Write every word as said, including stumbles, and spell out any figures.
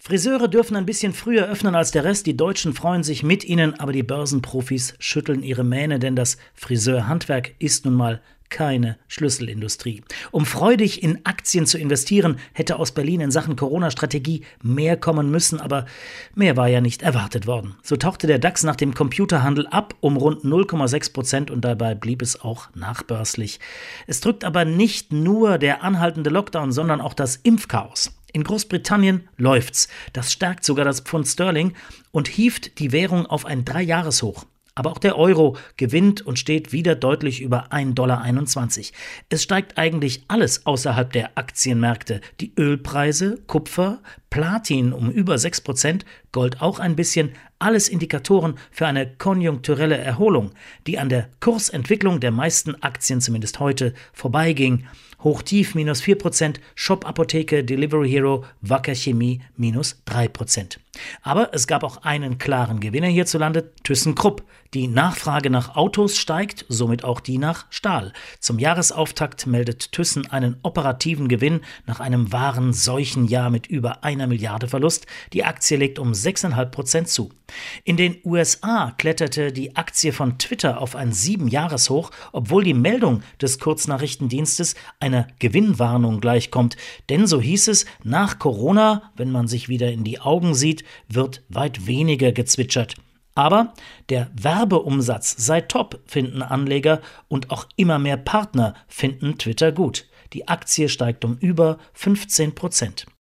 Friseure dürfen ein bisschen früher öffnen als der Rest. Die Deutschen freuen sich mit ihnen, aber die Börsenprofis schütteln ihre Mähne, denn das Friseurhandwerk ist nun mal keine Schlüsselindustrie. Um freudig in Aktien zu investieren, hätte aus Berlin in Sachen Corona-Strategie mehr kommen müssen, aber mehr war ja nicht erwartet worden. So tauchte der DAX nach dem Computerhandel ab um rund null Komma sechs Prozent und dabei blieb es auch nachbörslich. Es drückt aber nicht nur der anhaltende Lockdown, sondern auch das Impfchaos. In Großbritannien läuft's. Das stärkt sogar das Pfund Sterling und hieft die Währung auf ein Dreijahreshoch. Aber auch der Euro gewinnt und steht wieder deutlich über ein Komma einundzwanzig Dollar. Es steigt eigentlich alles außerhalb der Aktienmärkte. Die Ölpreise, Kupfer, Platin um über sechs Prozent, Gold auch ein bisschen, alles Indikatoren für eine konjunkturelle Erholung, die an der Kursentwicklung der meisten Aktien zumindest heute vorbeiging. Hochtief minus vier Prozent, Shop Apotheke, Delivery Hero, Wacker Chemie minus drei Prozent. Aber es gab auch einen klaren Gewinner hierzulande, ThyssenKrupp. Die Nachfrage nach Autos steigt, somit auch die nach Stahl. Zum Jahresauftakt meldet Thyssen einen operativen Gewinn nach einem wahren Seuchenjahr mit über einer Milliarde Verlust. Die Aktie legt um sechs Komma fünf Prozent zu. In den U S A kletterte die Aktie von Twitter auf ein Siebenjahreshoch, obwohl die Meldung des Kurznachrichtendienstes einer Gewinnwarnung gleichkommt. Denn so hieß es, nach Corona, wenn man sich wieder in die Augen sieht, wird weit weniger gezwitschert. Aber der Werbeumsatz sei top, finden Anleger, und auch immer mehr Partner finden Twitter gut. Die Aktie steigt um über fünfzehn Prozent.